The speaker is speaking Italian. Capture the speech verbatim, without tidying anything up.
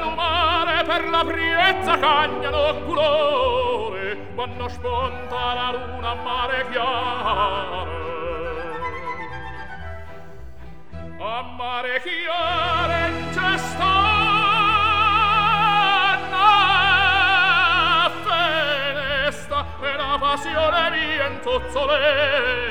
lumare per la priezza cagnano colore, quando sponta la luna a mare chiaro. A mare chiare c'è stanna fenesta e la passione viento zolletta.